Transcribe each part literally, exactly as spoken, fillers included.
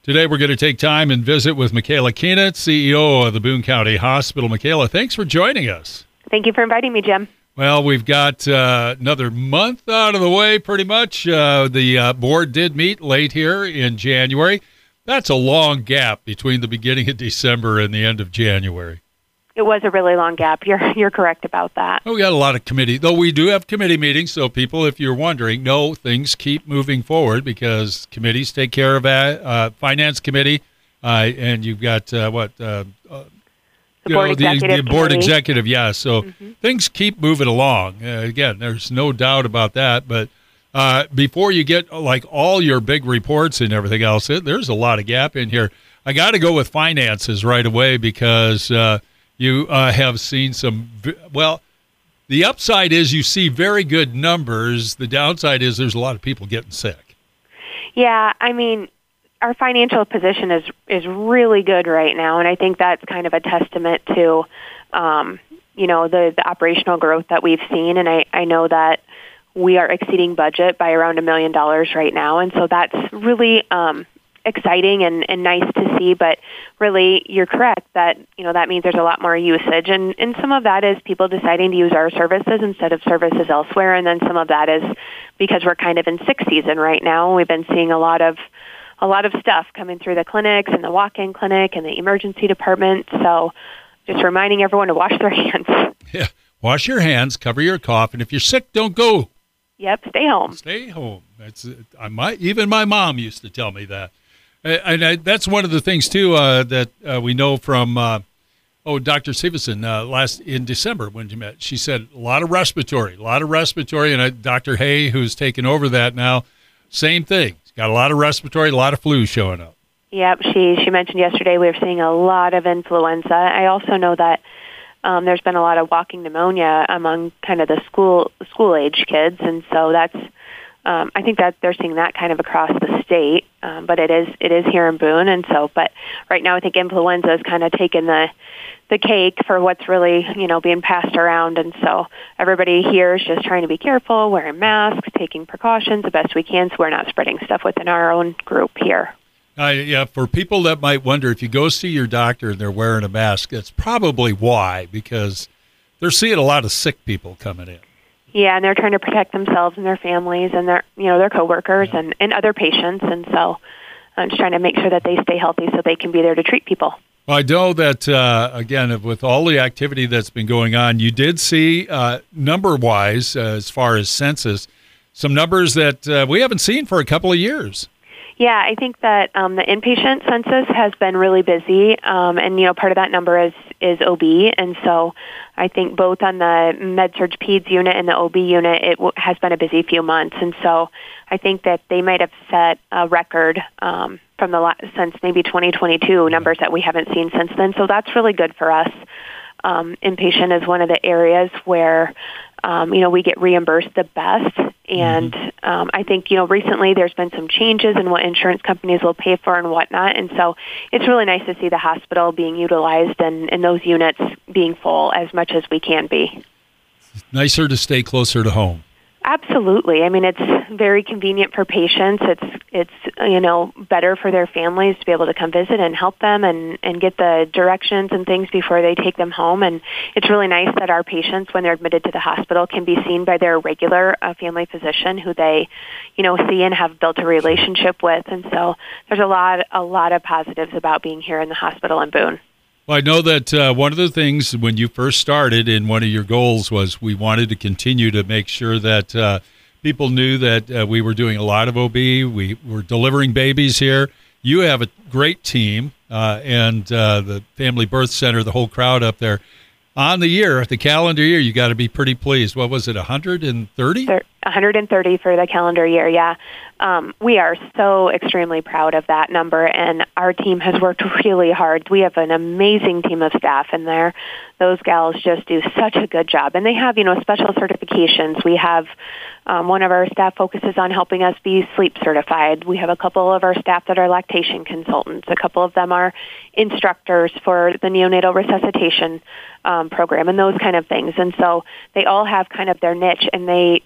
Today we're going to take time and visit with Michaela Keenan, C E O of the Boone County Hospital. Michaela, thanks for joining us. Thank you for inviting me, Jim. Well, we've got uh, another month out of the way, pretty much. Uh, the uh, board did meet late here in January. That's a long gap between the beginning of December and the end of January. It was a really long gap. You're you're correct about that. Well, we got a lot of committee, though we do have committee meetings. So people, if you're wondering, no, things keep moving forward because committees take care of that. Uh, finance committee, uh, and you've got uh, what? Uh, uh, The you board know, the, executive the board committee. executive, yeah. So Mm-hmm. things keep moving along. Uh, again, there's no doubt about that. But uh, before you get like all your big reports and everything else, it, there's a lot of gap in here. I got to go with finances right away because uh, you uh, have seen some. Well, the upside is you see very good numbers. The downside is there's a lot of people getting sick. Yeah, I mean, our financial position is is really good right now, and I think that's kind of a testament to, um, you know, the, the operational growth that we've seen. And I, I know that we are exceeding budget by around a million dollars right now, and so that's really um, exciting and, and nice to see. But really, you're correct that you know that means there's a lot more usage, and and some of that is people deciding to use our services instead of services elsewhere, and then some of that is because we're kind of in sick season right now. We've been seeing a lot of a lot of stuff coming through the clinics and the walk-in clinic and the emergency department. So just reminding everyone to wash their hands. Yeah, wash your hands, cover your cough, and if you're sick, don't go. Yep, stay home. Stay home. That's I might even my mom used to tell me that, and I, that's one of the things too uh, that uh, we know from uh, oh Doctor Severson uh, last in December when you met. She said a lot of respiratory, a lot of respiratory, and uh, Doctor Hay, who's taken over that now, same thing. Got a lot of respiratory, a lot of flu showing up. Yep, she she mentioned yesterday we were seeing a lot of influenza. I also know that um, there's been a lot of walking pneumonia among kind of the school school age kids, and so that's um, I think that they're seeing that kind of across the state. Um, but it is it is here in Boone, and so but right now I think influenza has kind of taken the the cake for what's really, you know, being passed around. And so everybody here is just trying to be careful, wearing masks, taking precautions the best we can so we're not spreading stuff within our own group here. Uh, yeah, for people that might wonder, if you go see your doctor and they're wearing a mask, that's probably why, because they're seeing a lot of sick people coming in. Yeah, and they're trying to protect themselves and their families and their, you know, their coworkers yeah. and, and other patients. And so I'm just trying to make sure that they stay healthy so they can be there to treat people. Well, I know that, uh, again, with all the activity that's been going on, you did see, uh, number-wise, uh, as far as census, some numbers that uh, we haven't seen for a couple of years. Yeah, I think that um, the inpatient census has been really busy, um, and, you know, part of that number is, is O B, and so I think both on the Med-Surg Peds unit and the O B unit, it w- has been a busy few months, and so I think that they might have set a record um, from the la- since maybe twenty twenty-two, numbers that we haven't seen since then, so that's really good for us. Um, inpatient is one of the areas where, um, you know, we get reimbursed the best. And mm-hmm. um, I think, you know, recently there's been some changes in what insurance companies will pay for and whatnot. And so it's really nice to see the hospital being utilized and, and those units being full as much as we can be. It's nicer to stay closer to home. Absolutely. I mean, it's very convenient for patients. It's, it's you know, better for their families to be able to come visit and help them and, and get the directions and things before they take them home. And it's really nice that our patients, when they're admitted to the hospital, can be seen by their regular uh, family physician who they, you know, see and have built a relationship with. And so there's a lot, a lot of positives about being here in the hospital in Boone. Well, I know that uh, one of the things when you first started and one of your goals was we wanted to continue to make sure that uh, people knew that uh, we were doing a lot of O B. We were delivering babies here. You have a great team uh, and uh, the Family Birth Center, the whole crowd up there. On the year, the calendar year, you got to be pretty pleased. What was it, one hundred thirty? one hundred thirty for the calendar year, yeah. Um, we are so extremely proud of that number, and our team has worked really hard. We have an amazing team of staff in there. Those gals just do such a good job, and they have, you know, special certifications. We have um, one of our staff focuses on helping us be sleep certified. We have a couple of our staff that are lactation consultants. A couple of them are instructors for the neonatal resuscitation um, program and those kind of things. And so they all have kind of their niche, and they together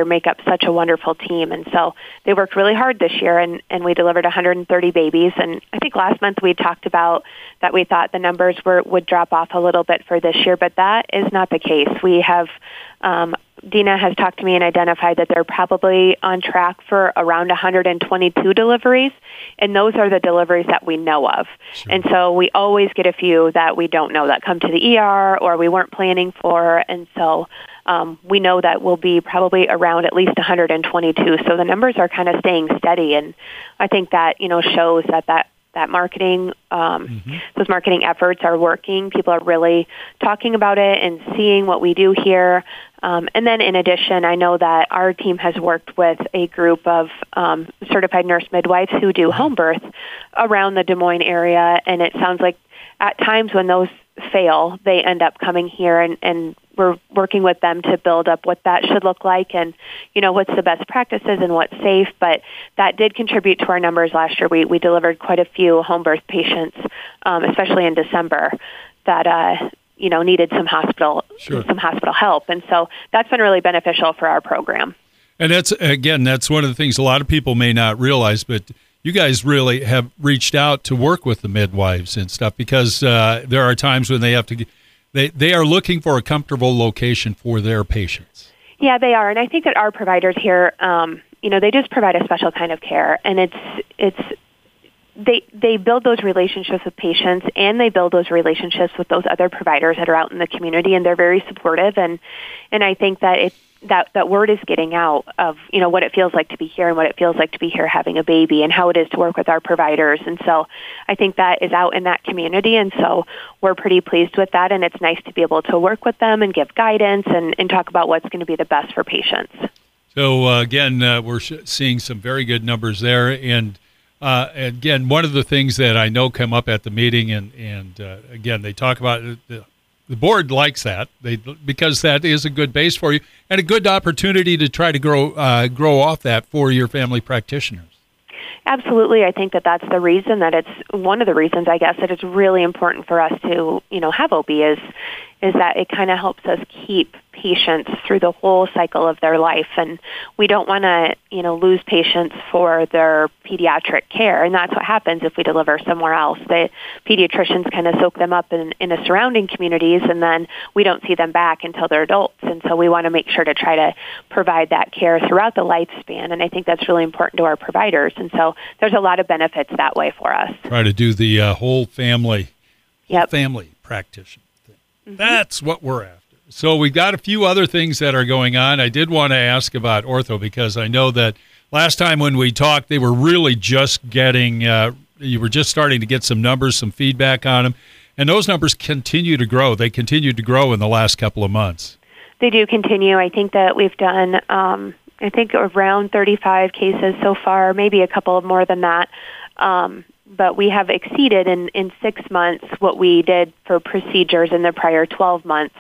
make up such a wonderful team. And so they worked really hard this year, and, and we delivered one hundred thirty babies. And I think last month we talked about that we thought the numbers were would drop off a little bit for this year, but that is not the case. We have um, Dina has talked to me and identified that they're probably on track for around one hundred twenty-two deliveries, and those are the deliveries that we know of. Sure. And so we always get a few that we don't know that come to the E R or we weren't planning for, and so um, we know that we'll be probably around at least one hundred twenty-two. So the numbers are kind of staying steady, and I think that, you know, shows that that that marketing, um, mm-hmm. those marketing efforts are working. People are really talking about it and seeing what we do here. Um, and then in addition, I know that our team has worked with a group of um, certified nurse midwives who do home birth around the Des Moines area. And it sounds like at times when those fail, they end up coming here, and, and we're working with them to build up what that should look like and, you know, what's the best practices and what's safe. But that did contribute to our numbers last year. We, we delivered quite a few home birth patients, um, especially in December, that, uh, you know, needed some hospital, sure. some hospital help. And so that's been really beneficial for our program. And that's, again, that's one of the things a lot of people may not realize, but you guys really have reached out to work with the midwives and stuff, because uh, there are times when they have to, they, they are looking for a comfortable location for their patients. Yeah, they are. And I think that our providers here, um, you know, they just provide a special kind of care, and it's, it's, they, they build those relationships with patients, and they build those relationships with those other providers that are out in the community, and they're very supportive. And, and I think that it, that, that word is getting out of, you know, what it feels like to be here and what it feels like to be here having a baby and how it is to work with our providers. And so I think that is out in that community. And so we're pretty pleased with that. And it's nice to be able to work with them and give guidance and, and talk about what's going to be the best for patients. So uh, again, uh, we're sh- seeing some very good numbers there. And uh, again, one of the things that I know come up at the meeting, and, and uh, again, they talk about the The board likes that, they, because that is a good base for you and a good opportunity to try to grow uh, grow off that for your family practitioners. Absolutely. I think that that's the reason that it's one of the reasons, I guess, that it's really important for us to, you know, have O B is, is that it kind of helps us keep patients through the whole cycle of their life. And we don't want to, you know, lose patients for their pediatric care. And that's what happens if we deliver somewhere else. The pediatricians kind of soak them up in, in the surrounding communities, and then we don't see them back until they're adults. And so we want to make sure to try to provide that care throughout the lifespan. And I think that's really important to our providers. And so there's a lot of benefits that way for us. Try to do the uh, whole family, whole yep. family practitioner thing. Mm-hmm. That's what we're after. So we've got a few other things that are going on. I did want to ask about ortho, because I know that last time when we talked, they were really just getting, uh, you were just starting to get some numbers, some feedback on them. And those numbers continue to grow. They continued to grow in the last couple of months. They do continue. I think that we've done, um, I think, around thirty-five cases so far, maybe a couple more than that. Um, but we have exceeded in, in six months what we did for procedures in the prior twelve months.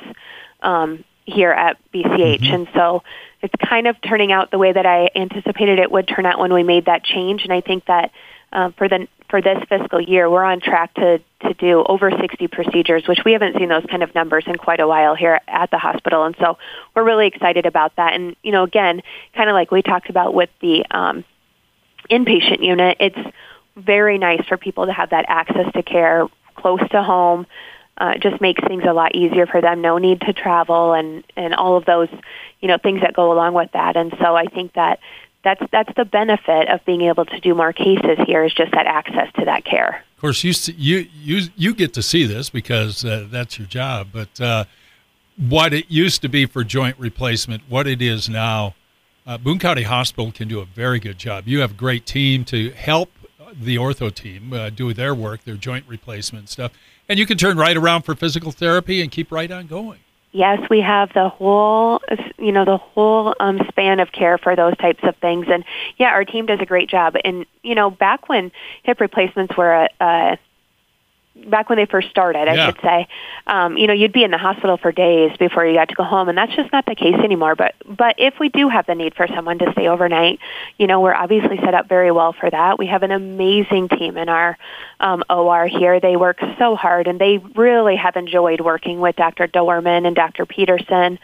Um, here at B C H. Mm-hmm. And so it's kind of turning out the way that I anticipated it would turn out when we made that change. And I think that uh, for the for this fiscal year, we're on track to, to do over sixty procedures, which we haven't seen those kind of numbers in quite a while here at the hospital. And so we're really excited about that. And, you know, again, kind of like we talked about with the um, inpatient unit, it's very nice for people to have that access to care close to home. Uh, it just makes things a lot easier for them. No need to travel, and, and all of those, you know, things that go along with that. And so I think that that's that's the benefit of being able to do more cases here, is just that access to that care. Of course, you see, you you you get to see this because uh, that's your job. But uh, what it used to be for joint replacement, what it is now, uh, Boone County Hospital can do a very good job. You have a great team to help the ortho team uh, do their work, their joint replacement stuff. And you can turn right around for physical therapy and keep right on going. Yes, we have the whole, you know, the whole um, span of care for those types of things. And, yeah, our team does a great job. And, you know, back when hip replacements were a, a back when they first started, I yeah. should say, um, you know, you'd be in the hospital for days before you got to go home, and that's just not the case anymore. But but if we do have the need for someone to stay overnight, you know, we're obviously set up very well for that. We have an amazing team in our um, O R here. They work so hard, and they really have enjoyed working with Doctor Dorman and Doctor Peterson.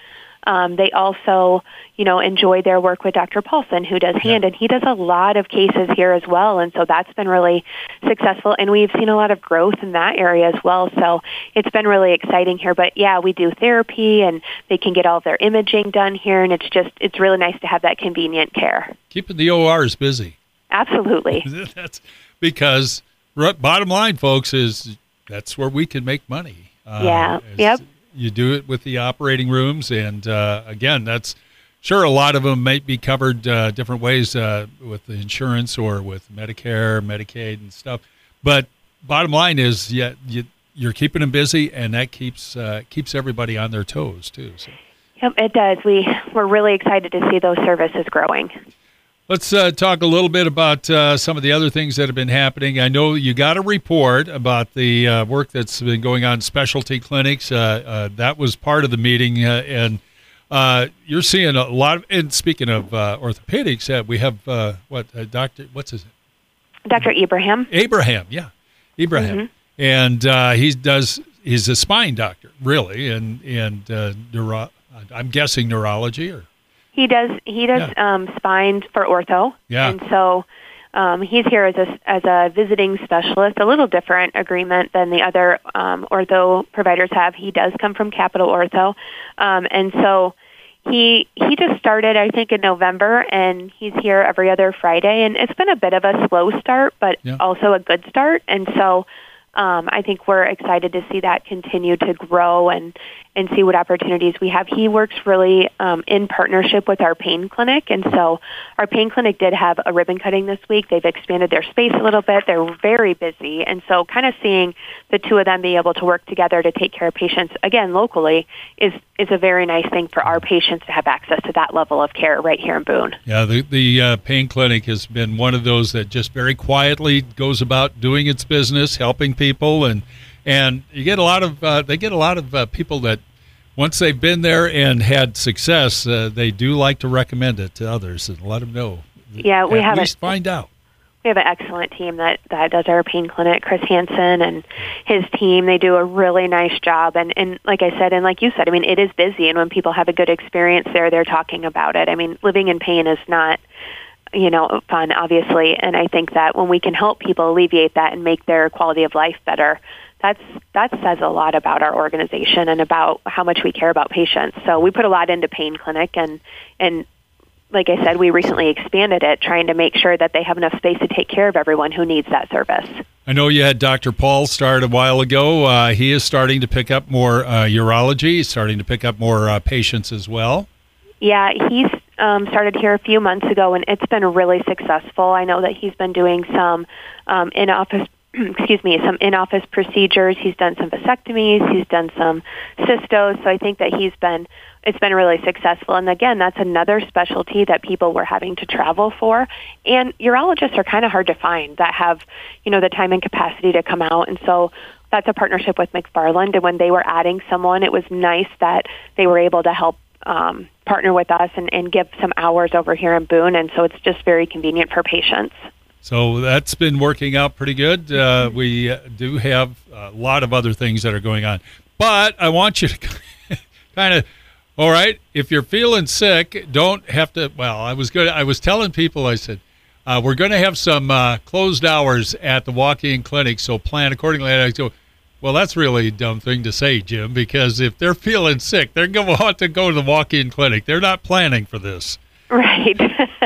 Um, they also, you know, enjoy their work with Doctor Paulson, who does hand, Yeah. and he does a lot of cases here as well, and so that's been really successful, and we've seen a lot of growth in that area as well, so it's been really exciting here. But yeah, we do therapy, and they can get all their imaging done here, and it's just, it's really nice to have that convenient care. Keeping the O Rs busy. Absolutely. That's because, bottom line, folks, is that's where we can make money. Uh, Yeah. Yep. You do it with the operating rooms, and uh, again, that's sure a lot of them might be covered uh, different ways uh, with the insurance or with Medicare, Medicaid, and stuff. But bottom line is, yeah, you, you're keeping them busy, and that keeps uh, keeps everybody on their toes too. So. Yep, it does. We we're really excited to see those services growing. Let's uh, talk a little bit about uh, some of the other things that have been happening. I know you got a report about the uh, work that's been going on in specialty clinics. Uh, uh, that was part of the meeting, uh, and uh, you're seeing a lot of. And speaking of uh, orthopedics, uh, we have uh, what uh, Doctor What's his name? Doctor Abraham. Abraham, yeah, Abraham, Mm-hmm. and uh, he does. He's a spine doctor, really, and and uh, neuro. I'm guessing neurology or. He does. He does Yeah. um, spine for ortho, Yeah. and so um, he's here as a as a visiting specialist. A little different agreement than the other um, ortho providers have. He does come from Capital Ortho, um, and so he he just started, I think, in November, and he's here every other Friday. And it's been a bit of a slow start, but Yeah. also a good start. And so um, I think we're excited to see that continue to grow and. and see what opportunities we have. He works really um, in partnership with our pain clinic, and so our pain clinic did have a ribbon cutting this week. They've expanded their space a little bit. They're very busy, and so kind of seeing the two of them be able to work together to take care of patients, again, locally, is is a very nice thing for our patients to have access to that level of care right here in Boone. Yeah, the the uh, pain clinic has been one of those that just very quietly goes about doing its business, helping people, and and you get a lot of uh, they get a lot of uh, people that once they've been there and had success, uh, they do like to recommend it to others and let them know. Yeah, we At have least it. find out. We have an excellent team that, that does our pain clinic. Chris Hansen and his team, they do a really nice job. And, and like I said, and like you said, I mean, it is busy. And when people have a good experience there, they're talking about it. I mean, living in pain is not, you know, fun, obviously. And I think that when we can help people alleviate that and make their quality of life better, that's that says a lot about our organization and about how much we care about patients. So we put a lot into pain clinic, and and like I said, we recently expanded it, trying to make sure that they have enough space to take care of everyone who needs that service. I know you had Doctor Paul start a while ago. Uh, he is starting to pick up more uh, urology. He's starting to pick up more uh, patients as well. Yeah, he's um, started here a few months ago, and it's been really successful. I know that he's been doing some um, in-office excuse me, some in-office procedures. He's done some vasectomies. He's done some cystos. So I think that he's been, it's been really successful. And again, that's another specialty that people were having to travel for. And urologists are kind of hard to find that have, you know, the time and capacity to come out. And so that's a partnership with McFarland. And when they were adding someone, it was nice that they were able to help um, partner with us and, and give some hours over here in Boone. And so it's just very convenient for patients. So that's been working out pretty good. Uh, we uh, do have a lot of other things that are going on. But I want you to kind of, all right, if you're feeling sick, don't have to, well, I was good. I was telling people, I said, uh, we're going to have some uh, closed hours at the walk-in clinic, so plan accordingly. And I go, well, that's really a dumb thing to say, Jim, because if they're feeling sick, they're going to want to go to the walk-in clinic. They're not planning for this. Right.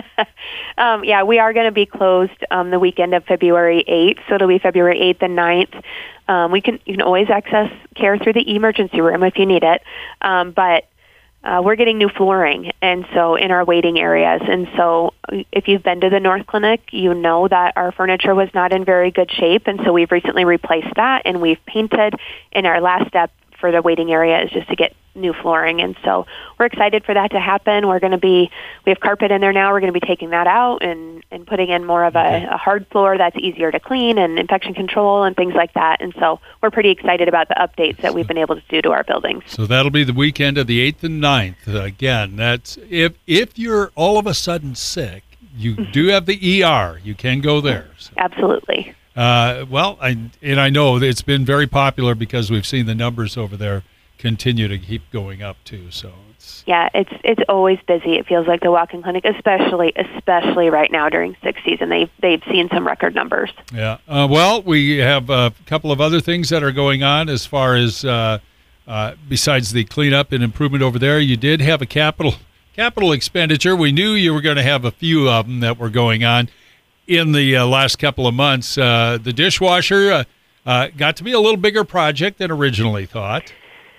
um, yeah, we are going to be closed um, the weekend of February eighth, so it'll be February eighth and ninth. Um, we can you can always access care through the emergency room if you need it, um, but uh, we're getting new flooring, and so in our waiting areas. And so if you've been to the North Clinic, you know that our furniture was not in very good shape, and so we've recently replaced that, and we've painted. And our last step for the waiting area is just to get new flooring. And so we're excited for that to happen. We're going to be, we have carpet in there now. We're going to be taking that out and, and putting in more of a, a hard floor that's easier to clean and infection control and things like that. And so we're pretty excited about the updates that we've been able to do to our buildings. So that'll be the weekend of the eighth and ninth. Again, that's if, if you're all of a sudden sick, you do have the E R. You can go there. So. Absolutely. Uh, well, I, and I know it's been very popular because we've seen the numbers over there continue to keep going up too. So It's, yeah, it's it's always busy. It feels like the walk-in clinic, especially especially right now during sixth season. They've they've seen some record numbers. Yeah. Uh, well, we have a couple of other things that are going on as far as uh, uh, besides the cleanup and improvement over there. You did have a capital capital expenditure. We knew you were going to have a few of them that were going on in the uh, last couple of months. Uh, the dishwasher uh, uh, got to be a little bigger project than originally thought.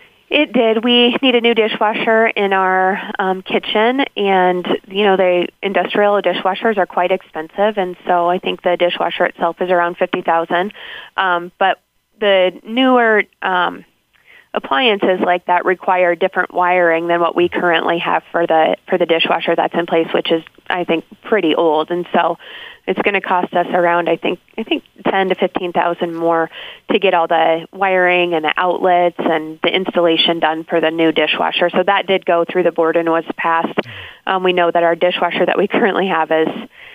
It did. We need a new dishwasher in our um, kitchen, and you know the industrial dishwashers are quite expensive, and so I think the dishwasher itself is around fifty thousand. Um, but the newer um, appliances like that require different wiring than what we currently have for the for the dishwasher that's in place, which is I think pretty old, and so it's going to cost us around I think I think ten to fifteen thousand more to get all the wiring and the outlets and the installation done for the new dishwasher. So that did go through the board and was passed. Um, we know that our dishwasher that we currently have is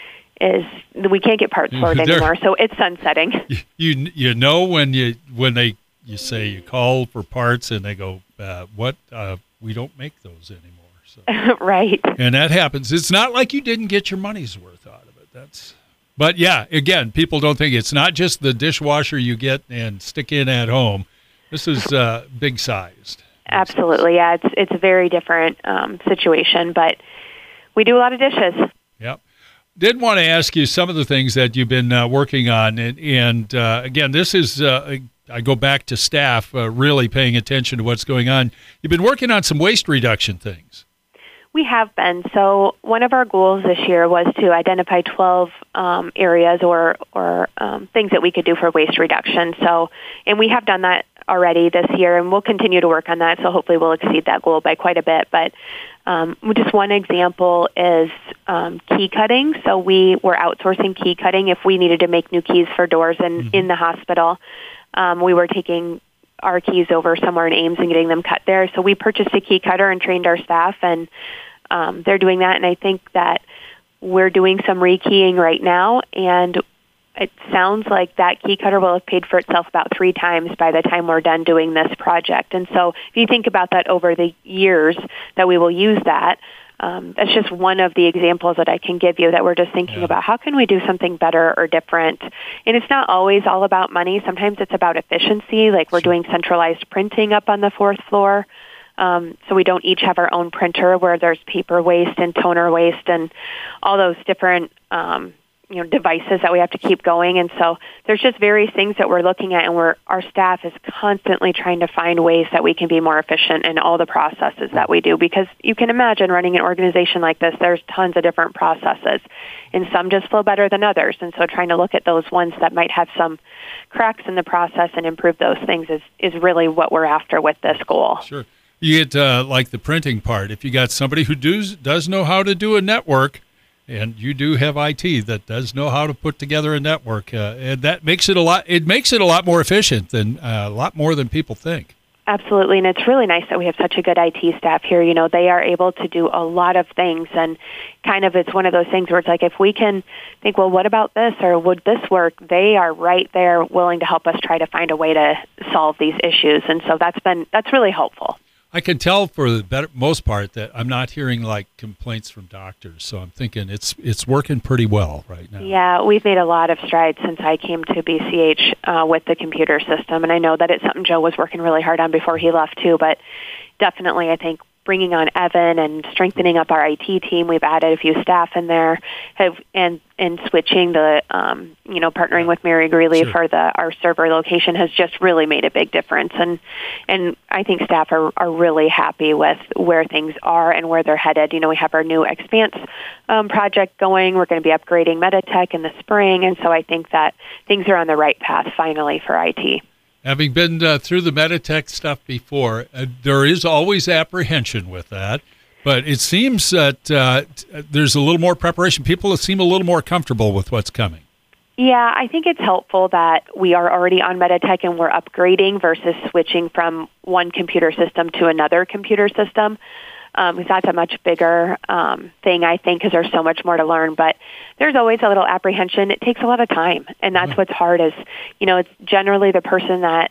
is we can't get parts for it anymore, so it's sunsetting. You you know when you when they you say you call for parts and they go uh, what uh, we don't make those anymore. So. Right. And that happens. It's not like you didn't get your money's worth out of it. That's. But yeah, again, people don't think it's not just the dishwasher you get and stick in at home. This is uh, big sized. Absolutely, yeah. It's it's a very different um, situation, but we do a lot of dishes. Yep. Did want to ask you some of the things that you've been uh, working on, and, and uh, again, this is uh, I go back to staff uh, really paying attention to what's going on. You've been working on some waste reduction things. We have been. So one of our goals this year was to identify twelve um, areas or or um, things that we could do for waste reduction. So, and we have done that already this year, and we'll continue to work on that. So hopefully we'll exceed that goal by quite a bit. But um, just one example is um, key cutting. So we were outsourcing key cutting if we needed to make new keys for doors in, mm-hmm. in the hospital. Um, we were taking our keys over somewhere in Ames and getting them cut there. So we purchased a key cutter and trained our staff, and um, they're doing that. And I think that we're doing some rekeying right now, and it sounds like that key cutter will have paid for itself about three times by the time we're done doing this project. And so if you think about that over the years that we will use that, Um, that's just one of the examples that I can give you that we're just thinking yeah. about how can we do something better or different. And it's not always all about money. Sometimes it's about efficiency, like we're doing centralized printing up on the fourth floor. Um, so we don't each have our own printer where there's paper waste and toner waste and all those different um, you know, devices that we have to keep going. And so there's just various things that we're looking at, and we're, our staff is constantly trying to find ways that we can be more efficient in all the processes that we do, because you can imagine running an organization like this, there's tons of different processes, and some just flow better than others. And so trying to look at those ones that might have some cracks in the process and improve those things is, is really what we're after with this goal. Sure. You get uh, like the printing part. If you got somebody who does, does know how to do a network, and you do have I T that does know how to put together a network, uh, and that makes it a lot. It makes it a lot more efficient than uh, a lot more than people think. Absolutely, and it's really nice that we have such a good I T staff here. You know, they are able to do a lot of things, and kind of it's one of those things where it's like if we can think, well, what about this, or would this work? They are right there, willing to help us try to find a way to solve these issues, and so that's been that's really helpful. I can tell for the better, most part that I'm not hearing like complaints from doctors, so I'm thinking it's it's working pretty well right now. Yeah, we've made a lot of strides since I came to B C H uh, with the computer system, and I know that it's something Joe was working really hard on before he left too, but definitely I think bringing on Evan and strengthening up our I T team, we've added a few staff in there, have and and switching the um, you know partnering yeah. with Mary Greeley sure. for the our server location has just really made a big difference, and and I think staff are are really happy with where things are and where they're headed. You know, we have our new Expanse um, project going. We're going to be upgrading Meditech in the spring, and so I think that things are on the right path finally for I T. Having been uh, through the Meditech stuff before, uh, there is always apprehension with that, but it seems that uh, t- there's a little more preparation. People seem a little more comfortable with what's coming. Yeah, I think it's helpful that we are already on Meditech and we're upgrading versus switching from one computer system to another computer system. Um, because that's a much bigger um, thing, I think, because there's so much more to learn. But there's always a little apprehension. It takes a lot of time, and that's what's hard is, you know, it's generally the person that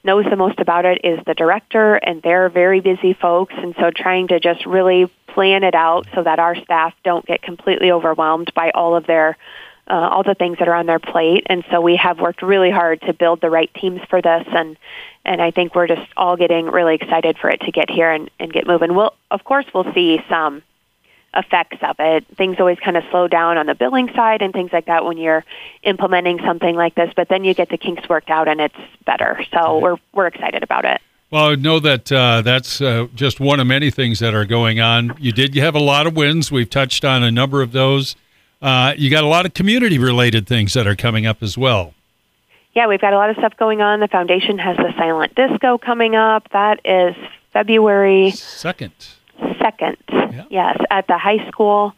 knows the most about it is the director, and they're very busy folks. And so trying to just really plan it out so that our staff don't get completely overwhelmed by all of their uh, all the things that are on their plate. And so we have worked really hard to build the right teams for this, and and I think we're just all getting really excited for it to get here and, and get moving. We'll, of course, we'll see some effects of it. Things always kind of slow down on the billing side and things like that when you're implementing something like this, but then you get the kinks worked out and it's better. So we're we're excited about it. Well, I know that uh, that's uh, just one of many things that are going on. You did you have a lot of wins. We've touched on a number of those. Uh, you got a lot of community-related things that are coming up as well. Yeah, we've got a lot of stuff going on. The foundation has the silent disco coming up. That is February second. Second, yeah. Yes, at the high school.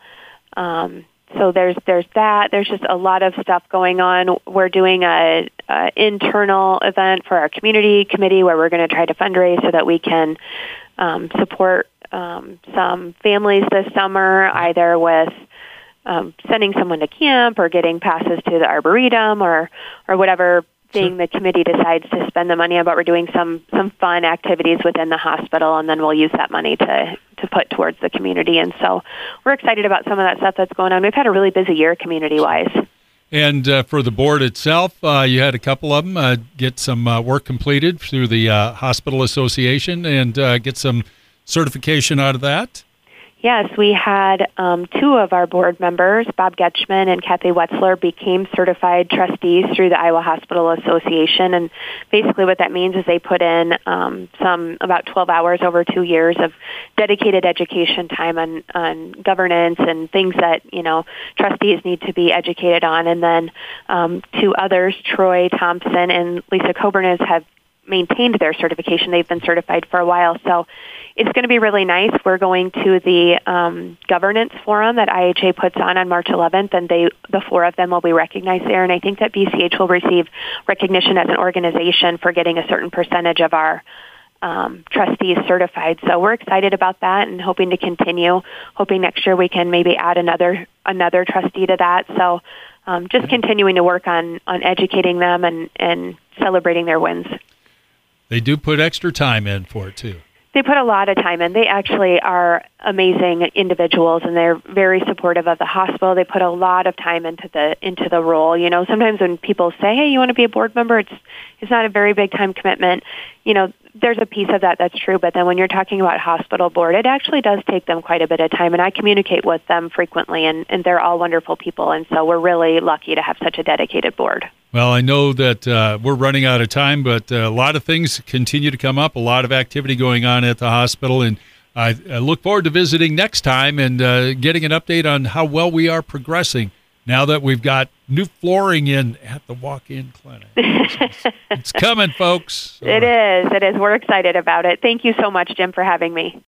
Um, so there's there's that. There's just a lot of stuff going on. We're doing a, a internal event for our community committee where we're going to try to fundraise so that we can um, support um, some families this summer, either with um, sending someone to camp or getting passes to the Arboretum or or whatever thing the committee decides to spend the money on. But we're doing some some fun activities within the hospital, and then we'll use that money to to put towards the community. And so we're excited about some of that stuff that's going on. We've had a really busy year community-wise. And uh, for the board itself, uh, you had a couple of them uh, get some uh, work completed through the uh, Hospital Association and uh, get some certification out of that. Yes, we had um, two of our board members, Bob Getchman and Kathy Wetzler, became certified trustees through the Iowa Hospital Association. And basically what that means is they put in um, some about twelve hours over two years of dedicated education time on, on governance and things that, you know, trustees need to be educated on. And then um, two others, Troy Thompson and Lisa Coburn, have maintained their certification. They've been certified for a while. So it's going to be really nice. We're going to the um, governance forum that I H A puts on on March eleventh, and they, the four of them will be recognized there. And I think that B C H will receive recognition as an organization for getting a certain percentage of our um, trustees certified. So we're excited about that and hoping to continue, hoping next year we can maybe add another another trustee to that. So um, just continuing to work on, on educating them and, and celebrating their wins. They do put extra time in for it, too. They put a lot of time in. They actually are amazing individuals, and they're very supportive of the hospital. They put a lot of time into the into the role. You know, sometimes when people say, "Hey, you want to be a board member?" It's it's not a very big time commitment. You know, there's a piece of that that's true, but then when you're talking about hospital board, it actually does take them quite a bit of time. And I communicate with them frequently, and, and they're all wonderful people, and so we're really lucky to have such a dedicated board. Well, I know that uh, we're running out of time, but uh, a lot of things continue to come up, a lot of activity going on at the hospital, and I, I look forward to visiting next time and uh, getting an update on how well we are progressing now that we've got new flooring in at the walk-in clinic. It's, it's coming, folks. It is. It is. We're excited about it. Thank you so much, Jim, for having me.